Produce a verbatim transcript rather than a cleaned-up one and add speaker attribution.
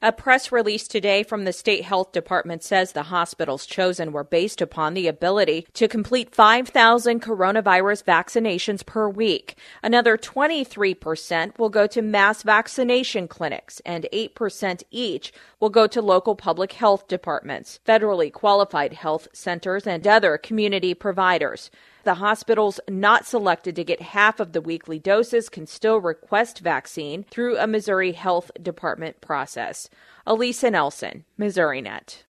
Speaker 1: A press release today from the state health department says the hospitals chosen were based upon the ability to complete five thousand coronavirus vaccinations per week. Another twenty-three percent will go to mass vaccination clinics, and eight percent each will go to local public health departments, federally qualified health centers, and other community providers. The hospitals not selected to get half of the weekly doses can still request vaccine through a Missouri Health Department process. Elisa Nelson, Missouri Net.